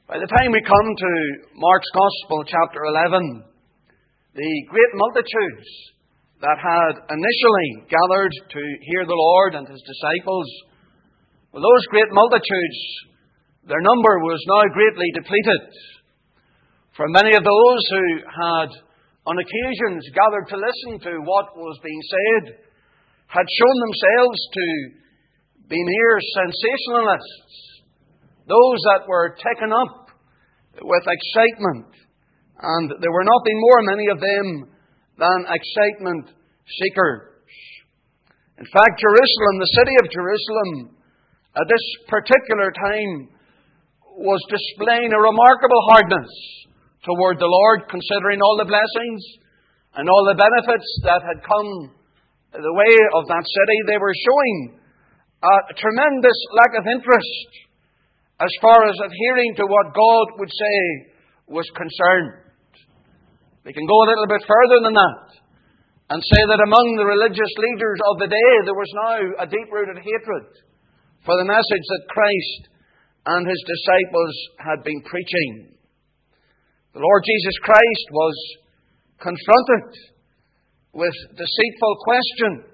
By the time we come to Mark's Gospel, chapter 11, the great multitudes that had initially gathered to hear the Lord and His disciples, well, those great multitudes, their number was now greatly depleted. For many of those who had, on occasions, gathered to listen to what was being said, had shown themselves to be mere sensationalists, those that were taken up with excitement, and there were nothing more, many of them, than excitement seekers. In fact, Jerusalem, the city of Jerusalem, at this particular time, was displaying a remarkable hardness toward the Lord, considering all the blessings and all the benefits that had come the way of that city. They were showing a tremendous lack of interest as far as adhering to what God would say was concerned. We can go a little bit further than that and say that among the religious leaders of the day there was now a deep-rooted hatred for the message that Christ and His disciples had been preaching. The Lord Jesus Christ was confronted with deceitful questions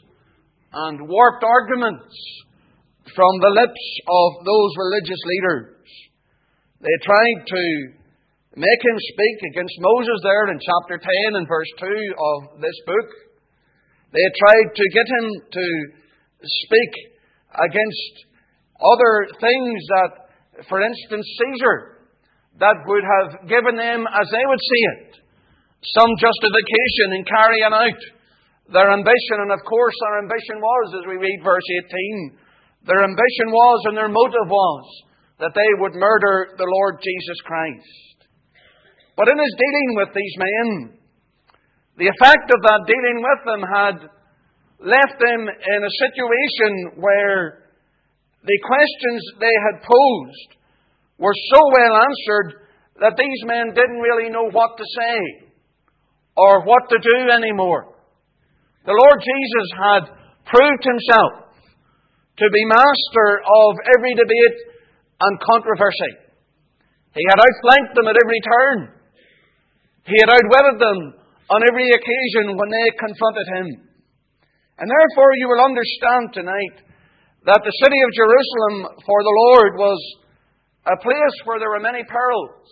and warped arguments from the lips of those religious leaders. They tried to make Him speak against Moses there in chapter 10 and verse 2 of this book. They tried to get Him to speak against other things that, for instance, Caesar, that would have given them, as they would see it, some justification in carrying out their ambition. And of course their ambition was, as we read verse 18, their ambition was and their motive was that they would murder the Lord Jesus Christ. But in His dealing with these men, the effect of that dealing with them had left them in a situation where the questions they had posed were so well answered that these men didn't really know what to say or what to do anymore. The Lord Jesus had proved Himself to be master of every debate and controversy. He had outflanked them at every turn. He had outwitted them on every occasion when they confronted Him. And therefore you will understand tonight that the city of Jerusalem for the Lord was a place where there were many perils,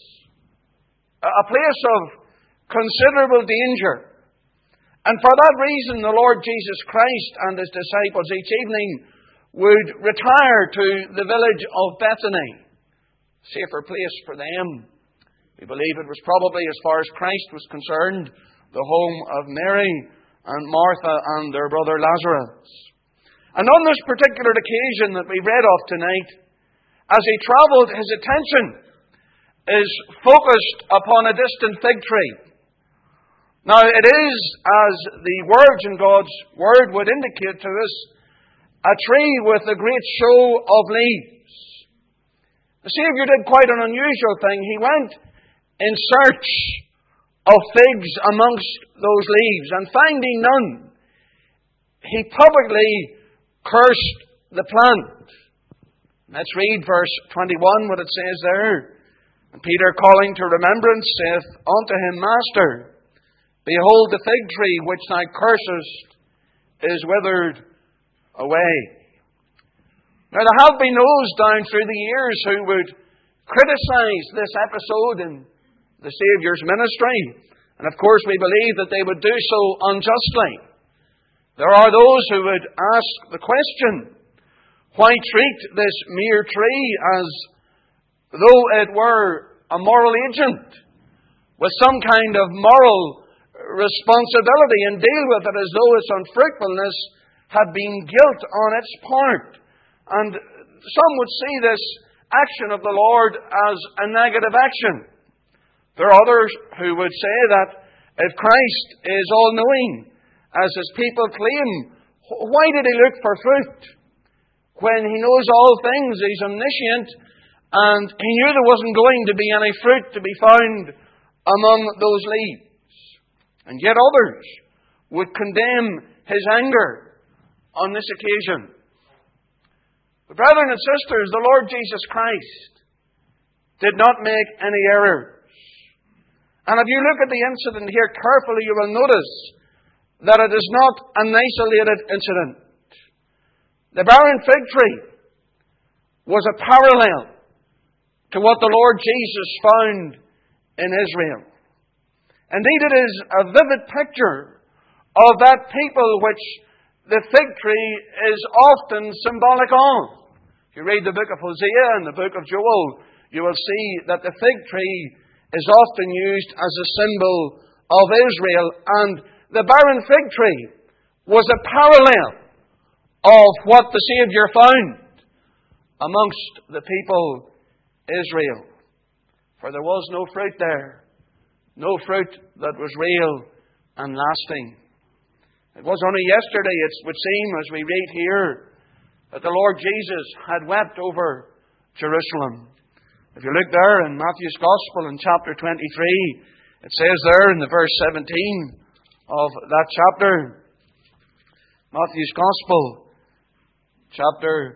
a place of considerable danger. And for that reason the Lord Jesus Christ and His disciples each evening would retire to the village of Bethany, a safer place for them. We believe it was probably, as far as Christ was concerned, the home of Mary and Martha and their brother Lazarus. And on this particular occasion that we read of tonight, as He travelled, His attention is focused upon a distant fig tree. Now it is, as the words in God's Word would indicate to us, a tree with a great show of leaves. The Saviour did quite an unusual thing. He went in search of figs amongst those leaves, and finding none, He publicly cursed the plant. Let's read verse 21, what it says there. And Peter, calling to remembrance, saith unto Him, Master, behold, the fig tree which thou cursest is withered away. Now there have been those down through the years who would criticize this episode in the Saviour's ministry. And of course we believe that they would do so unjustly. There are those who would ask the question, why treat this mere tree as though it were a moral agent with some kind of moral responsibility, and deal with it as though its unfruitfulness had been guilt on its part. And some would see this action of the Lord as a negative action. There are others who would say that if Christ is all-knowing, as His people claim, why did He look for fruit? When He knows all things, He's omniscient, and He knew there wasn't going to be any fruit to be found among those leaves. And yet others would condemn His anger on this occasion. But brethren and sisters, the Lord Jesus Christ did not make any errors. And if you look at the incident here carefully, you will notice that it is not an isolated incident. The barren fig tree was a parallel to what the Lord Jesus found in Israel. Indeed, it is a vivid picture of that people which the fig tree is often symbolic of. If you read the book of Hosea and the book of Joel, you will see that the fig tree is often used as a symbol of Israel. And the barren fig tree was a parallel of what the Saviour found amongst the people Israel. For there was no fruit there. No fruit that was real and lasting. It was only yesterday, it would seem, as we read here, that the Lord Jesus had wept over Jerusalem. If you look there in Matthew's Gospel in chapter 23, it says there in the verse 17 of that chapter, Matthew's Gospel, chapter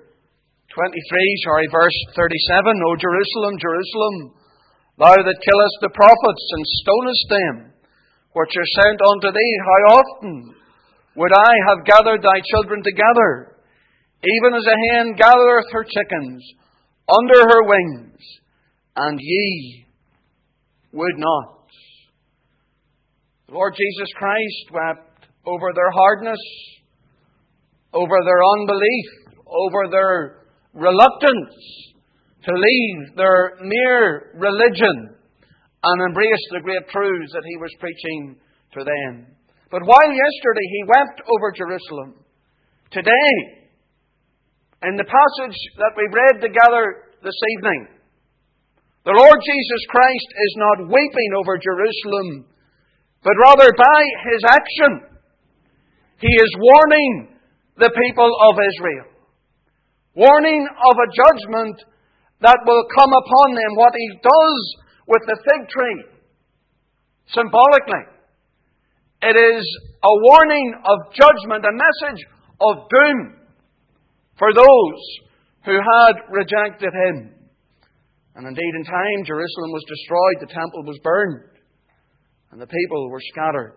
23, verse 37, O Jerusalem, Jerusalem, thou that killest the prophets and stonest them which are sent unto thee, how often would I have gathered thy children together, even as a hen gathereth her chickens under her wings, and ye would not. The Lord Jesus Christ wept over their hardness, over their unbelief, over their reluctance to leave their mere religion and embrace the great truths that He was preaching to them. But while yesterday He wept over Jerusalem, today, in the passage that we read together this evening, the Lord Jesus Christ is not weeping over Jerusalem, but rather by His action, He is warning the people of Israel. Warning of a judgment that will come upon them. What He does with the fig tree, symbolically, it is a warning of judgment, a message of doom for those who had rejected Him. And indeed, in time, Jerusalem was destroyed, the temple was burned, and the people were scattered.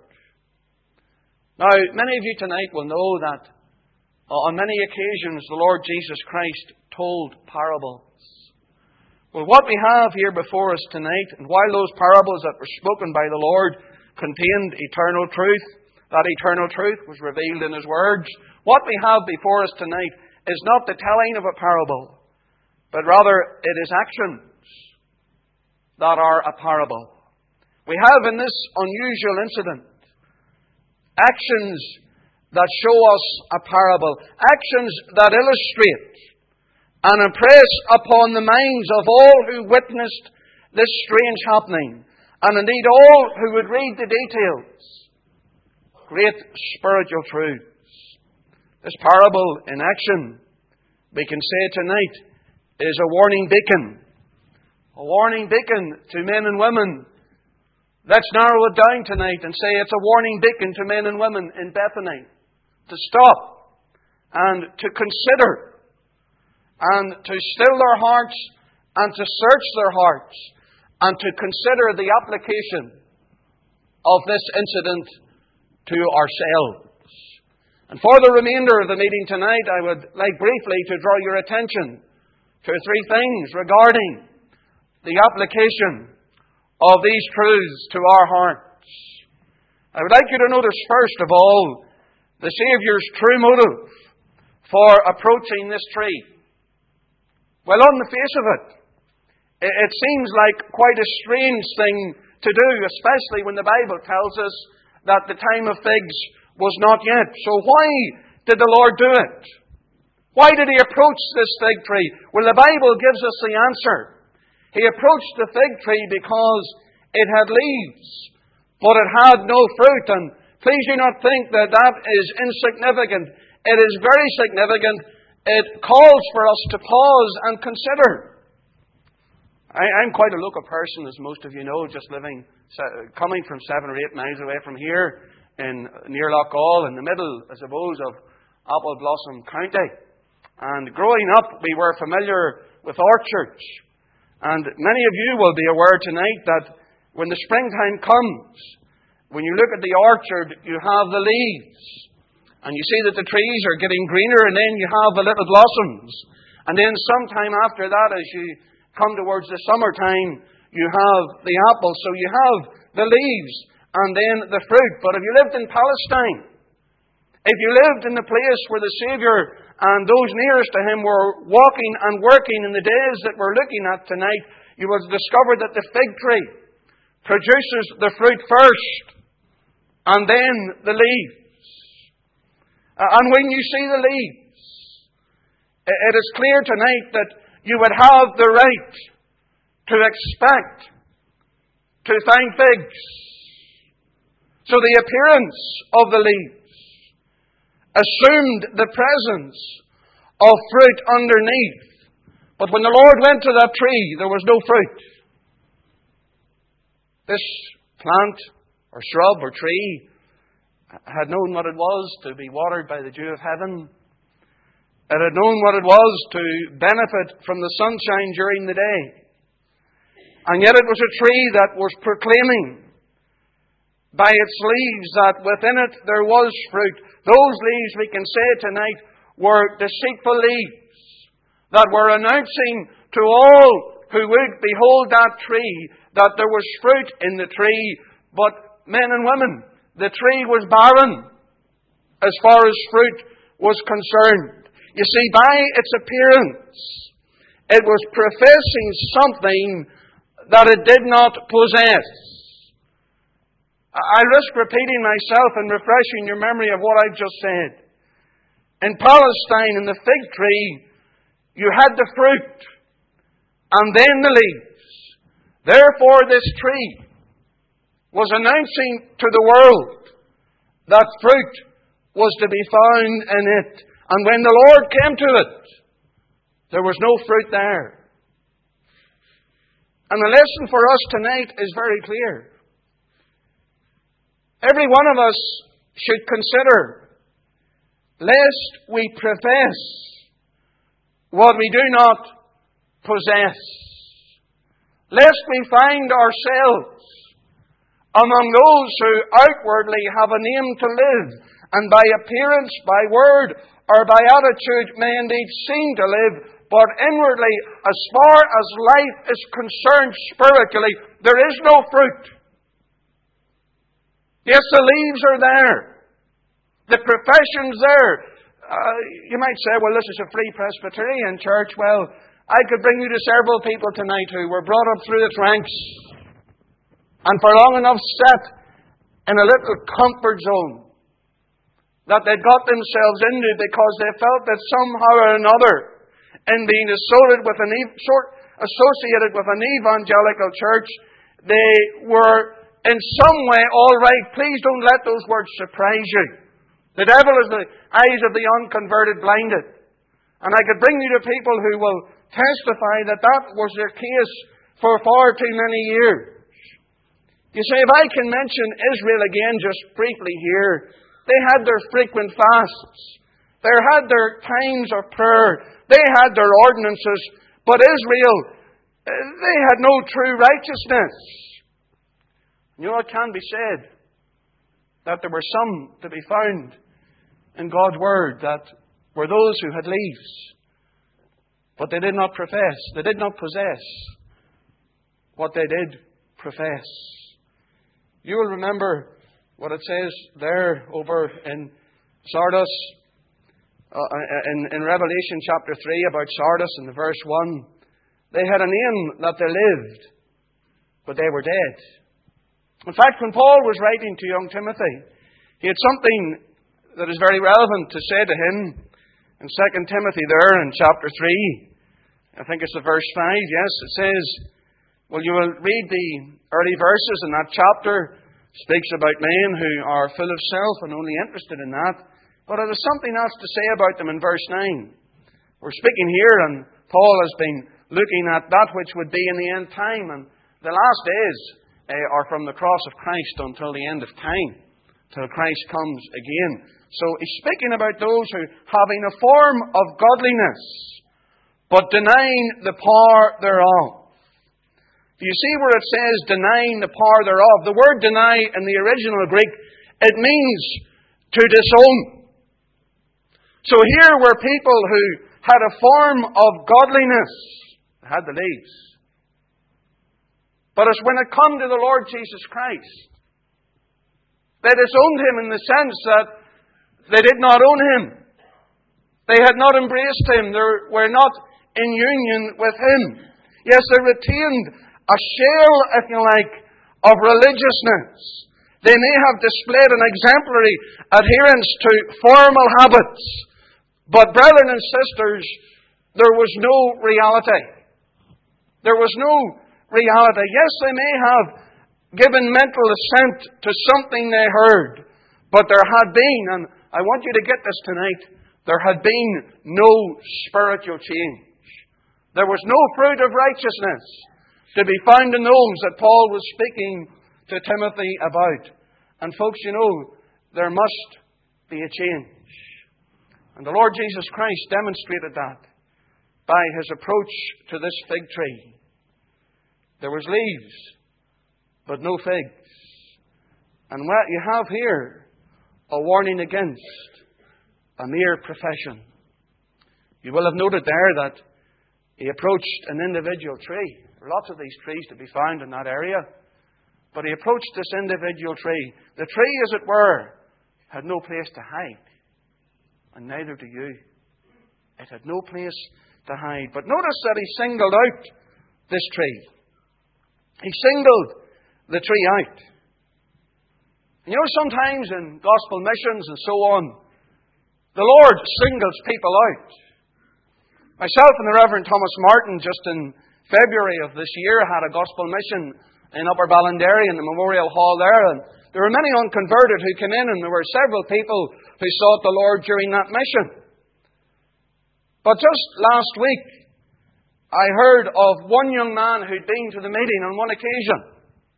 Now, many of you tonight will know that on many occasions the Lord Jesus Christ told parables. Well, what we have here before us tonight, and while those parables that were spoken by the Lord contained eternal truth, that eternal truth was revealed in His words, what we have before us tonight is not the telling of a parable, but rather it is actions that are a parable. We have in this unusual incident actions that show us a parable, actions that illustrate and impress upon the minds of all who witnessed this strange happening, and indeed all who would read the details, great spiritual truths. This parable in action, we can say tonight, is a warning beacon. A warning beacon to men and women. Let's narrow it down tonight and say it's a warning beacon to men and women in Bethany to stop and to consider and to still their hearts and to search their hearts and to consider the application of this incident to ourselves. And for the remainder of the meeting tonight, I would like briefly to draw your attention to three things regarding the application of these truths to our hearts. I would like you to notice, first of all, the Saviour's true motive for approaching this tree. Well, on the face of it, it seems like quite a strange thing to do, especially when the Bible tells us that the time of figs was not yet. So why did the Lord do it? Why did He approach this fig tree? Well, the Bible gives us the answer. He approached the fig tree because it had leaves, but it had no fruit. And please do not think that that is insignificant. It is very significant. It calls for us to pause and consider. I'm quite a local person, as most of you know, just coming from 7 or 8 miles away from here, near Loughgall, in the middle, I suppose, of Apple Blossom County. And growing up, we were familiar with our church. And many of you will be aware tonight that when the springtime comes, when you look at the orchard, you have the leaves. And you see that the trees are getting greener, and then you have the little blossoms. And then sometime after that, as you come towards the summertime, you have the apples. So you have the leaves and then the fruit. But if you lived in Palestine, if you lived in the place where the Saviour and those nearest to Him were walking and working in the days that we're looking at tonight, you will discover that the fig tree produces the fruit first and then the leaves. And when you see the leaves, it is clear tonight that you would have the right to expect to find figs. So the appearance of the leaves assumed the presence of fruit underneath. But when the Lord went to that tree, there was no fruit. This plant or shrub or tree had known what it was to be watered by the dew of heaven. It had known what it was to benefit from the sunshine during the day. And yet it was a tree that was proclaiming by its leaves that within it there was fruit. Those leaves, we can say tonight, were deceitful leaves that were announcing to all who would behold that tree that there was fruit in the tree. But men and women, the tree was barren as far as fruit was concerned. You see, by its appearance, it was professing something that it did not possess. I risk repeating myself and refreshing your memory of what I've just said. In Palestine, in the fig tree, you had the fruit and then the leaves. Therefore, this tree was announcing to the world that fruit was to be found in it. And when the Lord came to it, there was no fruit there. And the lesson for us tonight is very clear. Every one of us should consider, lest we profess what we do not possess. Lest we find ourselves among those who outwardly have a name to live, and by appearance, by word, or by attitude may indeed seem to live, but inwardly, as far as life is concerned spiritually, there is no fruit. Yes, the leaves are there. The profession's there. You might say, well, this is a Free Presbyterian church. Well, I could bring you to several people tonight who were brought up through its ranks and for long enough sat in a little comfort zone that they'd got themselves into because they felt that somehow or another, in being associated with an evangelical church, they were in some way all right. Please don't let those words surprise you. The devil is the eyes of the unconverted blinded. And I could bring you to people who will testify that that was their case for far too many years. You see, if I can mention Israel again just briefly here, they had their frequent fasts. They had their times of prayer. They had their ordinances. But Israel, they had no true righteousness. You know, it can be said that there were some to be found in God's Word that were those who had leaves, but they did not profess. They did not possess what they did profess. You will remember what it says there over in Sardis, in Revelation chapter 3 about Sardis in the verse 1. They had a name that they lived, but they were dead. In fact, when Paul was writing to young Timothy, he had something that is very relevant to say to him in 2 Timothy there in chapter 3. I think it's the verse 5, yes. It says, well, you will read the early verses in that chapter. It speaks about men who are full of self and only interested in that. But there's something else to say about them in verse 9. We're speaking here, and Paul has been looking at that which would be in the end time. And the last days are from the cross of Christ until the end of time, till Christ comes again. So he's speaking about those who, having a form of godliness, but denying the power thereof. Do you see where it says denying the power thereof? The word deny in the original Greek, it means to disown. So here were people who had a form of godliness. They had the leaves. But it's when it come to the Lord Jesus Christ, they disowned Him in the sense that they did not own Him. They had not embraced Him. They were not in union with Him. Yes, they retained a shell, if you like, of religiousness. They may have displayed an exemplary adherence to formal habits. But brethren and sisters, there was no reality. There was no reality. Yes, they may have given mental assent to something they heard, but there had been, and I want you to get this tonight, there had been no spiritual change. There was no fruit of righteousness to be found in the homes that Paul was speaking to Timothy about. And folks, you know, there must be a change. And the Lord Jesus Christ demonstrated that by His approach to this fig tree. There was leaves, but no figs. And what you have here, a warning against a mere profession. You will have noted there that He approached an individual tree. There are lots of these trees to be found in that area. But He approached this individual tree. The tree, as it were, had no place to hide. And neither do you. It had no place to hide. But notice that He singled out this tree. He singled the tree out. And you know, sometimes in gospel missions and so on, the Lord singles people out. Myself and the Reverend Thomas Martin, just in February of this year, had a gospel mission in Upper Ballinderry in the Memorial Hall there. And there were many unconverted who came in, and there were several people who sought the Lord during that mission. But just last week, I heard of one young man who'd been to the meeting on one occasion.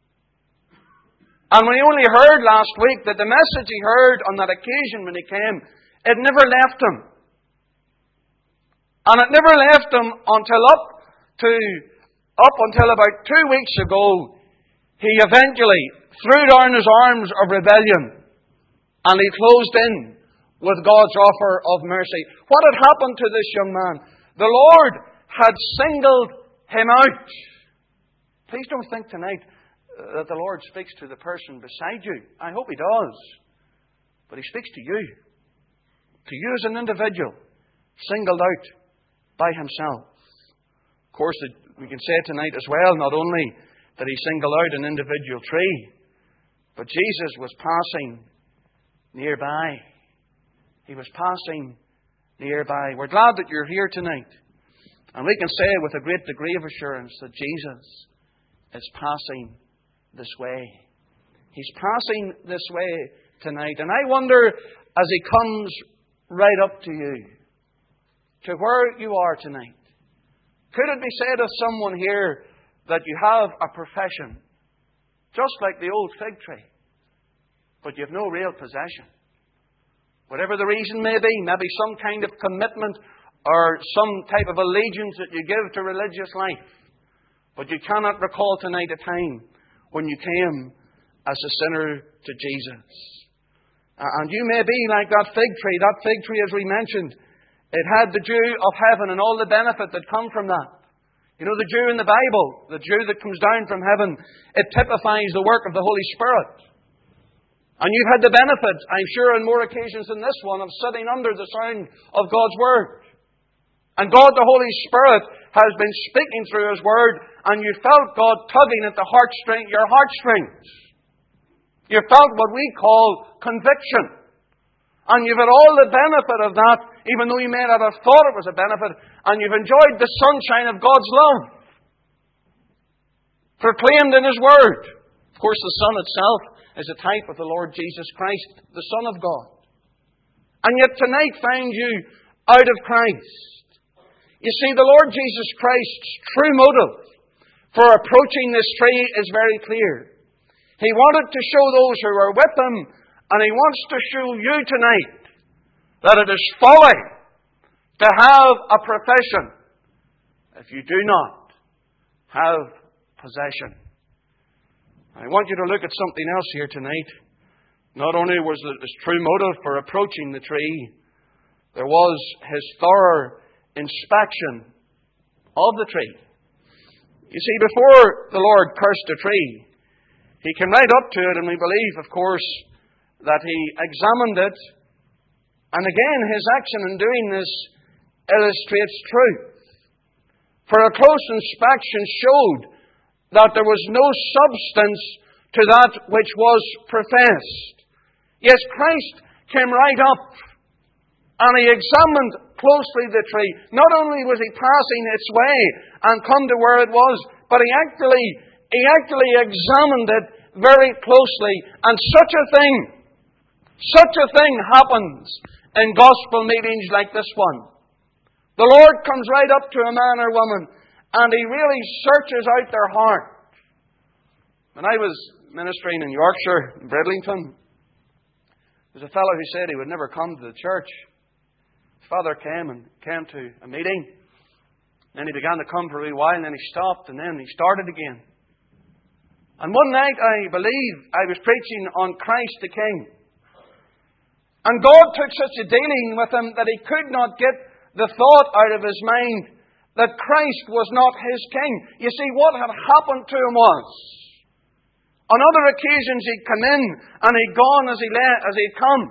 And when he only heard last week that the message he heard on that occasion when he came, it never left him. And it never left him until up until about 2 weeks ago, he eventually threw down his arms of rebellion and he closed in with God's offer of mercy. What had happened to this young man? The Lord had singled him out. Please don't think tonight that the Lord speaks to the person beside you. I hope He does. But He speaks to you. To you as an individual, singled out by Himself. Of course, we can say tonight as well, not only did He single out an individual tree, but Jesus was passing nearby. He was passing nearby. We're glad that you're here tonight. And we can say with a great degree of assurance that Jesus is passing this way. He's passing this way tonight. And I wonder, as He comes right up to you, to where you are tonight, could it be said of someone here that you have a profession, just like the old fig tree, but you have no real possession? Whatever the reason may be, maybe some kind of commitment or some type of allegiance that you give to religious life, but you cannot recall tonight a time when you came as a sinner to Jesus. And you may be like that fig tree. That fig tree, as we mentioned, it had the dew of heaven and all the benefit that come from that. You know, the dew in the Bible, the dew that comes down from heaven, it typifies the work of the Holy Spirit. And you've had the benefit, I'm sure on more occasions than this one, of sitting under the sound of God's Word. And God, the Holy Spirit, has been speaking through His Word, and you felt God tugging at your heartstrings. You felt what we call conviction. And you've had all the benefit of that, even though you may not have thought it was a benefit, and you've enjoyed the sunshine of God's love, proclaimed in His Word. Of course, the sun itself is a type of the Lord Jesus Christ, the Son of God. And yet tonight find you out of Christ. You see, the Lord Jesus Christ's true motive for approaching this tree is very clear. He wanted to show those who were with Him, and He wants to show you tonight that it is folly to have a profession if you do not have possession. I want you to look at something else here tonight. Not only was it his true motive for approaching the tree, there was his thorough inspection of the tree. You see, before the Lord cursed the tree, He came right up to it, and we believe, of course, that He examined it. And again, His action in doing this illustrates truth. For a close inspection showed that there was no substance to that which was professed. Yes, Christ came right up and He examined closely the tree. Not only was He passing its way and come to where it was, but He actually examined it very closely. And such a thing happens in gospel meetings like this one. The Lord comes right up to a man or woman and He really searches out their heart. When I was ministering in Yorkshire, in Bridlington, there was a fellow who said he would never come to the church. His father came to a meeting. Then he began to come for a wee while, and then he stopped, and then he started again. And one night, I believe, I was preaching on Christ the King. And God took such a dealing with him that he could not get the thought out of his mind that Christ was not his King. You see, what had happened to him was, on other occasions he'd come in and he'd gone as he'd come.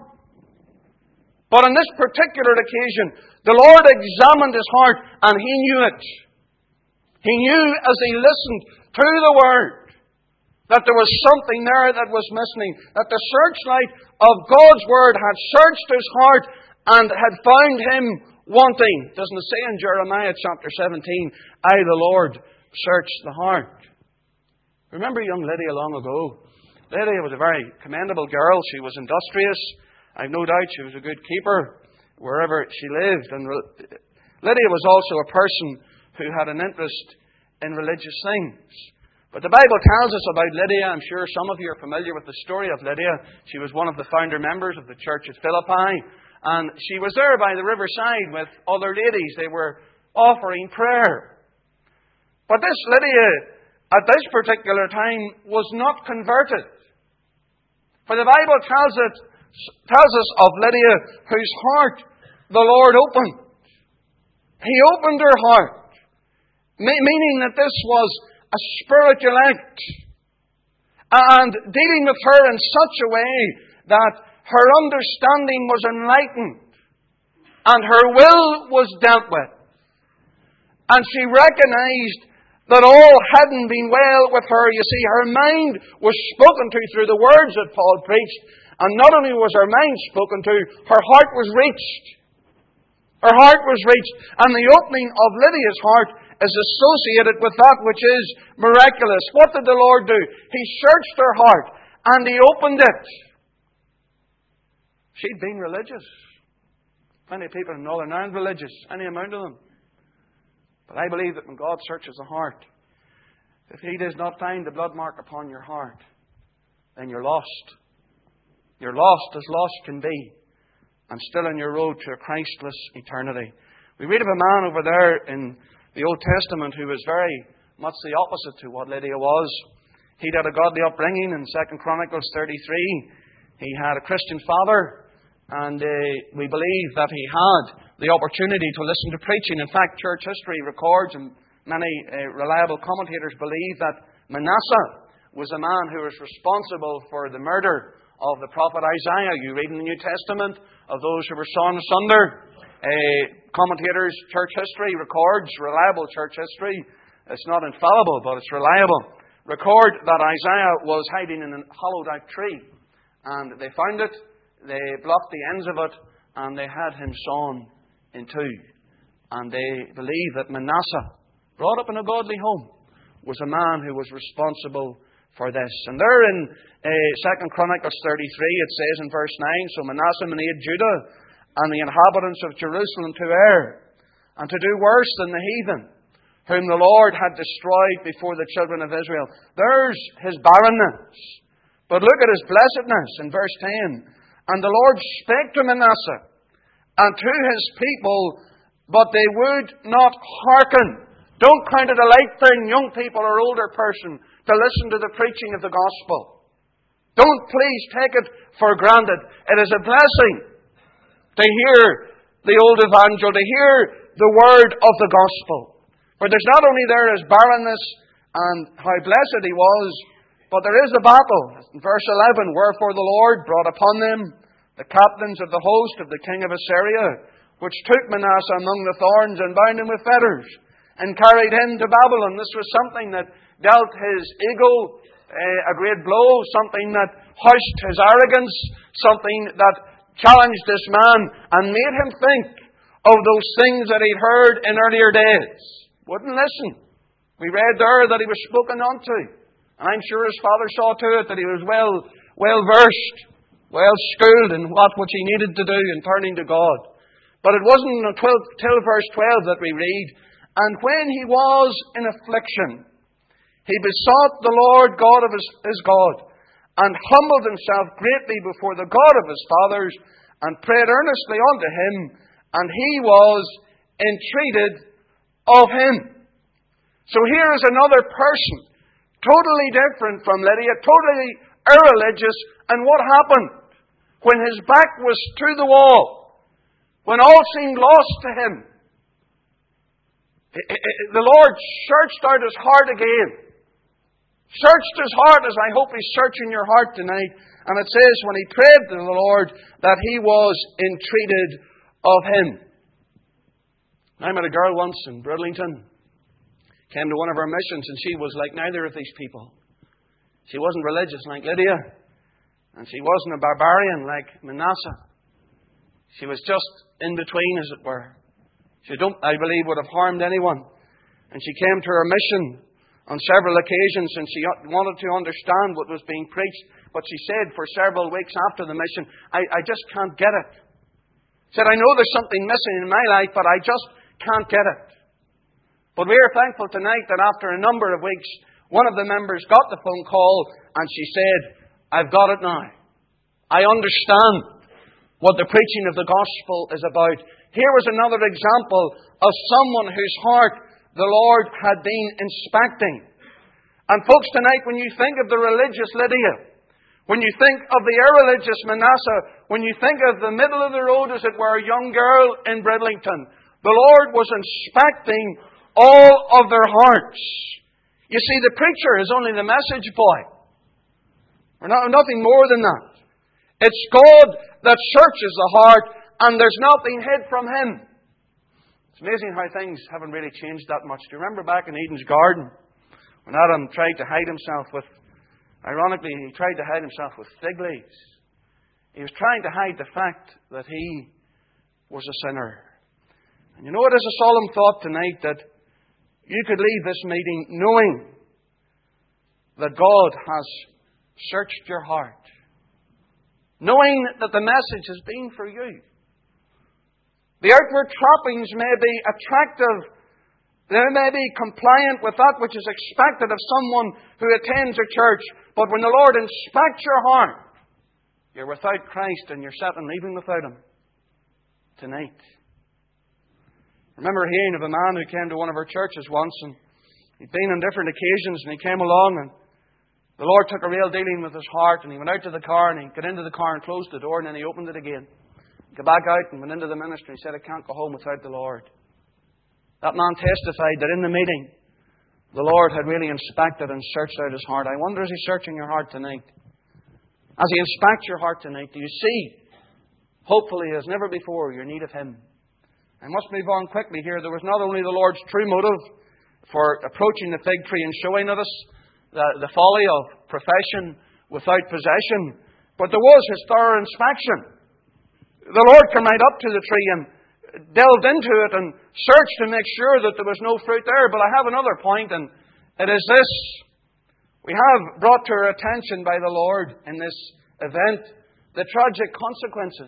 But on this particular occasion, the Lord examined his heart and He knew it. He knew as he listened to the Word that there was something there that was missing. That the searchlight of God's Word had searched his heart and had found him wanting. Doesn't it say in Jeremiah chapter 17, I, the Lord, search the heart. Remember young Lydia long ago? Lydia was a very commendable girl. She was industrious. I've no doubt she was a good keeper wherever she lived. And Lydia was also a person who had an interest in religious things. But the Bible tells us about Lydia. I'm sure some of you are familiar with the story of Lydia. She was one of the founder members of the church at Philippi. And she was there by the riverside with other ladies. They were offering prayer. But this Lydia, at this particular time, was not converted. For the Bible tells us of Lydia, whose heart the Lord opened. He opened her heart, meaning that this was a spiritual act, and dealing with her in such a way that her understanding was enlightened and her will was dealt with. And she recognized that all hadn't been well with her. You see, her mind was spoken to through the words that Paul preached. And not only was her mind spoken to, her heart was reached. Her heart was reached. And the opening of Lydia's heart is associated with that which is miraculous. What did the Lord do? He searched her heart and He opened it. She'd been religious. Plenty of people in Northern Ireland religious. Any amount of them. But I believe that when God searches the heart, if He does not find the blood mark upon your heart, then you're lost. You're lost as lost can be, and still on your road to a Christless eternity. We read of a man over there in the Old Testament who was very much the opposite to what Lydia was. He'd had a godly upbringing in 2 Chronicles 33. He had a Christian father, and we believe that he had the opportunity to listen to preaching. In fact, church history records, and many reliable commentators believe that Manasseh was a man who was responsible for the murder of the prophet Isaiah. You read in the New Testament of those who were sawn asunder. Commentators, church history records, reliable church history, it's not infallible, but it's reliable, record that Isaiah was hiding in a hollowed out tree. And they found it, they blocked the ends of it, and they had him sawn in two. And they believe that Manasseh, brought up in a godly home, was a man who was responsible for this. And there in 2 Chronicles 33, it says in verse 9, So Manasseh made Judah and the inhabitants of Jerusalem to err, and to do worse than the heathen, whom the Lord had destroyed before the children of Israel. There's his barrenness. But look at his blessedness in verse 10. And the Lord spake to Manasseh and to his people, but they would not hearken Don't count it a light thing, young people or older person, to listen to the preaching of the gospel. Don't please take it for granted. It is a blessing to hear the old evangel, to hear the word of the gospel. For there's not only there his barrenness and how blessed he was, but there is a battle. In verse 11, wherefore the Lord brought upon them the captains of the host of the king of Assyria, which took Manasseh among the thorns and bound him with fetters, and carried him to Babylon. This was something that dealt his ego a great blow, something that hushed his arrogance, something that challenged this man and made him think of those things that he'd heard in earlier days. Wouldn't listen. We read there that he was spoken unto. And I'm sure his father saw to it that he was well versed, well schooled in what which he needed to do in turning to God. But it wasn't until verse 12 that we read, and when he was in affliction, he besought the Lord God of his God, and humbled himself greatly before the God of his fathers, and prayed earnestly unto him, and he was entreated of him. So here is another person, totally different from Lydia, totally irreligious, and what happened? When his back was to the wall, when all seemed lost to him, the Lord searched out his heart again. Searched his heart, as I hope he's searching your heart tonight. And it says when he prayed to the Lord that he was entreated of him. I met a girl once in Bridlington. Came to one of our missions and she was like neither of these people. She wasn't religious like Lydia. And she wasn't a barbarian like Manasseh. She was just in between, as it were. She I believe, would have harmed anyone. And she came to her mission on several occasions, and she wanted to understand what was being preached. But she said for several weeks after the mission, I just can't get it. She said, I know there's something missing in my life, but I just can't get it. But we are thankful tonight that after a number of weeks, one of the members got the phone call, and she said, I've got it now. I understand what the preaching of the gospel is about. Here was another example of someone whose heart the Lord had been inspecting. And folks, tonight, when you think of the religious Lydia, when you think of the irreligious Manasseh, when you think of the middle of the road, as it were, young girl in Bridlington, the Lord was inspecting all of their hearts. You see, the preacher is only the message boy. We're nothing more than that. It's God that searches the heart, and there's nothing hid from Him. It's amazing how things haven't really changed that much. Do you remember back in Eden's garden when Adam tried to hide himself with, ironically, he tried to hide himself with fig leaves. He was trying to hide the fact that he was a sinner. And you know, it is a solemn thought tonight that you could leave this meeting knowing that God has searched your heart. Knowing that the message has been for you. The outward trappings may be attractive. They may be compliant with that which is expected of someone who attends a church. But when the Lord inspects your heart, you're without Christ and you're set and leaving without Him tonight. I remember hearing of a man who came to one of our churches once, and he'd been on different occasions, and he came along, and the Lord took a real dealing with his heart, and he went out to the car, and he got into the car and closed the door, and then he opened it again. He got back out and went into the ministry. He said, I can't go home without the Lord. That man testified that in the meeting, the Lord had really inspected and searched out his heart. I wonder, is He searching your heart tonight? As He inspects your heart tonight, do you see, hopefully as never before, your need of Him? I must move on quickly here. There was not only the Lord's true motive for approaching the fig tree and showing us the folly of profession without possession, but there was His thorough inspection. The Lord came right up to the tree and delved into it and searched to make sure that there was no fruit there. But I have another point, and it is this. We have brought to our attention by the Lord in this event the tragic consequences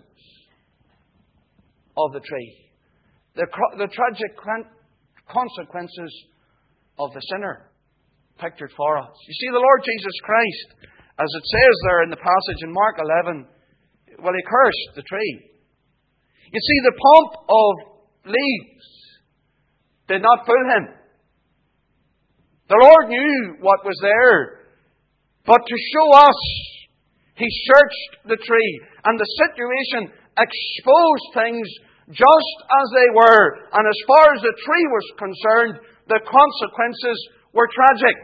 of the tree. The tragic consequences of the sinner pictured for us. You see, the Lord Jesus Christ, as it says there in the passage in Mark 11, well, He cursed the tree. You see, the pomp of leaves did not fool Him. The Lord knew what was there. But to show us, He searched the tree, and the situation exposed things just as they were. And as far as the tree was concerned, the consequences were tragic.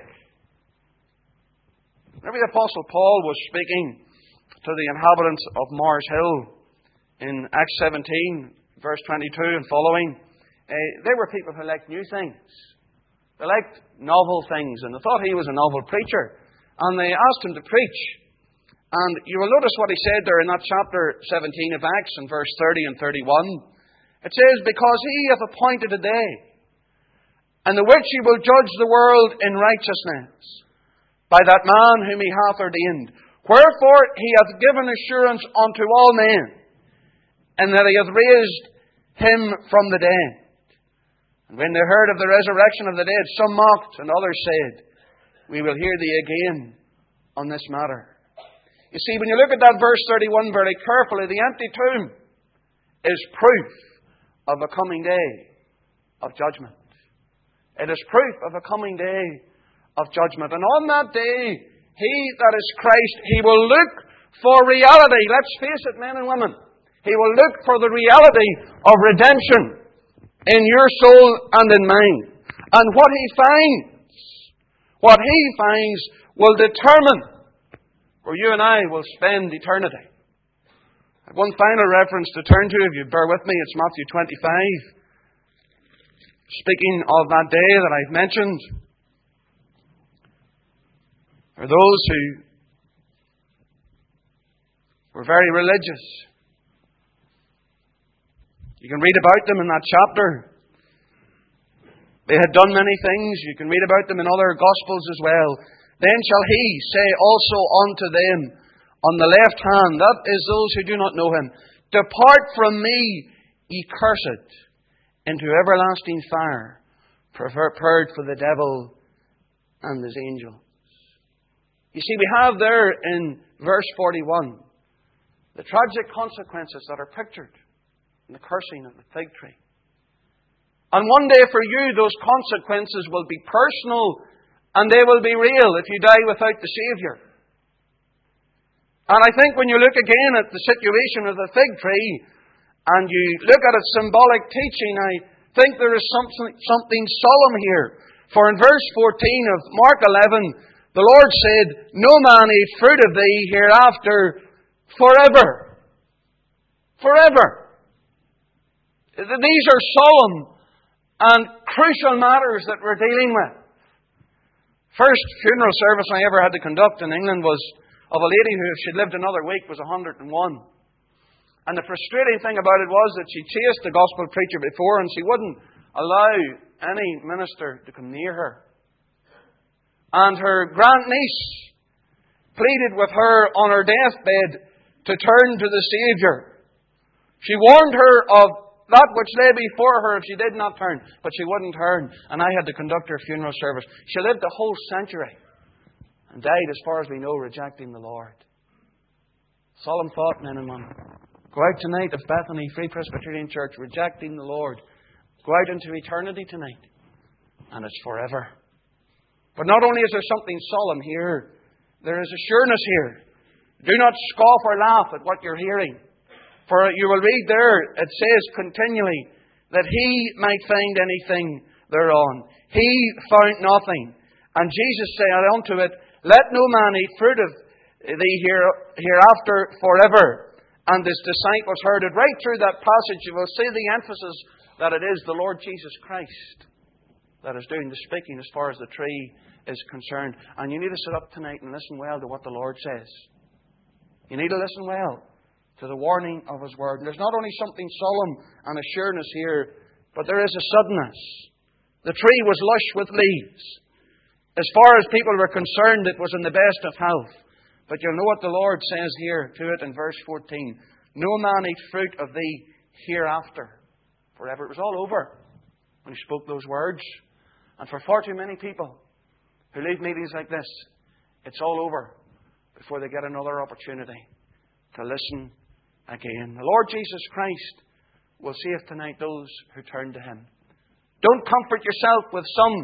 Maybe the Apostle Paul was speaking to the inhabitants of Mars Hill in Acts 17, verse 22 and following. They were people who liked new things. They liked novel things, and they thought he was a novel preacher. And they asked him to preach. And you will notice what he said there in that chapter 17 of Acts, in verse 30 and 31. It says, "Because he hath appointed a day, in the which he will judge the world in righteousness, by that man whom he hath ordained. Wherefore he hath given assurance unto all men, and that he hath raised him from the dead. And when they heard of the resurrection of the dead, some mocked, and others said, We will hear thee again on this matter." You see, when you look at that verse 31 very carefully, the empty tomb is proof of a coming day of judgment. It is proof of a coming day of judgment. And on that day, He that is Christ, He will look for reality. Let's face it, men and women. He will look for the reality of redemption in your soul and in mine. And what He finds will determine where you and I will spend eternity. I have one final reference to turn to, if you bear with me. It's Matthew 25. Speaking of that day that I've mentioned, are those who were very religious. You can read about them in that chapter. They had done many things. You can read about them in other Gospels as well. Then shall He say also unto them on the left hand, that is those who do not know Him, Depart from me, ye cursed, into everlasting fire, prepared for the devil and his angels. You see, we have there in verse 41 the tragic consequences that are pictured in the cursing of the fig tree. And one day for you, those consequences will be personal and they will be real if you die without the Saviour. And I think when you look again at the situation of the fig tree and you look at its symbolic teaching, I think there is something solemn here. For in verse 14 of Mark 11, the Lord said, No man eat fruit of thee hereafter forever. Forever. These are solemn and crucial matters that we're dealing with. First funeral service I ever had to conduct in England was of a lady who, if she'd lived another week, was 101. And the frustrating thing about it was that she chased the gospel preacher before and she wouldn't allow any minister to come near her. And her grandniece pleaded with her on her deathbed to turn to the Saviour. She warned her of that which lay before her if she did not turn, but she wouldn't turn, and I had to conduct her funeral service. She lived a whole century and died, as far as we know, rejecting the Lord. Solemn thought, men and women. Go out tonight of Bethany Free Presbyterian Church, rejecting the Lord. Go out into eternity tonight, and it's forever. But not only is there something solemn here, there is a sureness here. Do not scoff or laugh at what you're hearing. For you will read there, it says continually, that He might find anything thereon. He found nothing. And Jesus said unto it, Let no man eat fruit of thee hereafter forever. And His disciples heard it. Right through that passage, you will see the emphasis that it is the Lord Jesus Christ that is doing the speaking as far as the tree is concerned. And you need to sit up tonight and listen well to what the Lord says. You need to listen well to the warning of His Word. And there's not only something solemn and a sureness here, but there is a suddenness. The tree was lush with leaves. As far as people were concerned, it was in the best of health. But you'll know what the Lord says here to it in verse 14. No man eat fruit of thee hereafter forever. It was all over when He spoke those words. And for far too many people who leave meetings like this, it's all over before they get another opportunity to listen again. The Lord Jesus Christ will save tonight those who turn to Him. Don't comfort yourself with some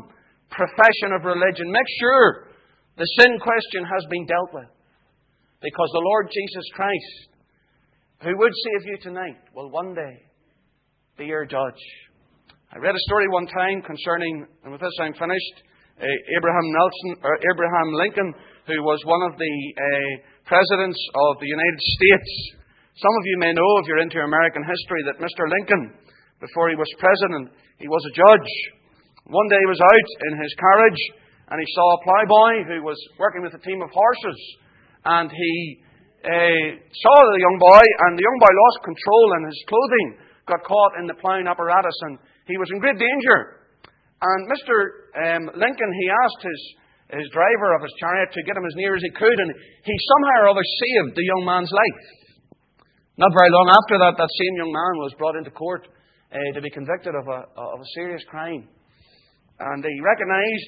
profession of religion. Make sure the sin question has been dealt with. Because the Lord Jesus Christ, who would save you tonight, will one day be your judge. I read a story one time concerning, and with this I'm finished, Abraham Lincoln, who was one of the presidents of the United States. Some of you may know, if you're into American history, that Mr. Lincoln, before he was president, he was a judge. One day he was out in his carriage and he saw a ploughboy who was working with a team of horses. And he saw the young boy, and the young boy lost control and his clothing got caught in the ploughing apparatus and he was in great danger. And Mr. Lincoln, he asked his driver of his chariot to get him as near as he could, and he somehow or other saved the young man's life. Not very long after that, that same young man was brought into court to be convicted of a serious crime. And he recognized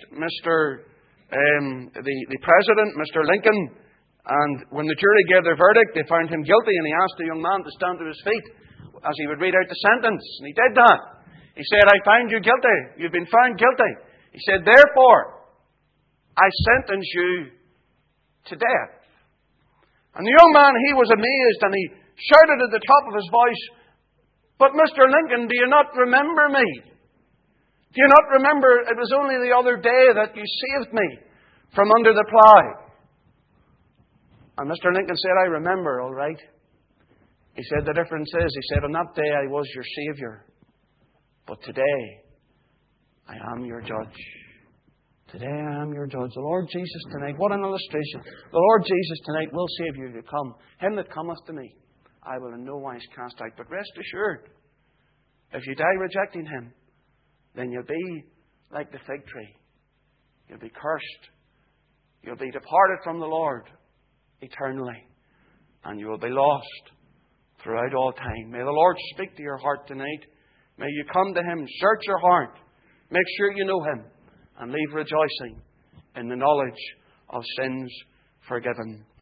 the President, Mr. Lincoln, and when the jury gave their verdict, they found him guilty, and he asked the young man to stand to his feet as he would read out the sentence. And he did that. He said, "I find you guilty. You've been found guilty." He said, "Therefore, I sentence you to death." And the young man, he was amazed, and he shouted at the top of his voice, "But Mr. Lincoln, do you not remember me? Do you not remember it was only the other day that you saved me from under the plough?" And Mr. Lincoln said, "I remember, all right." He said, "The difference is," he said, "on that day I was your Saviour. But today, I am your judge." Today I am your judge. The Lord Jesus tonight, what an illustration. The Lord Jesus tonight will save you to come. "Him that cometh to me, I will in no wise cast out." But rest assured, if you die rejecting Him, then you'll be like the fig tree. You'll be cursed. You'll be departed from the Lord eternally. And you will be lost throughout all time. May the Lord speak to your heart tonight. May you come to Him, search your heart, make sure you know Him, and leave rejoicing in the knowledge of sins forgiven.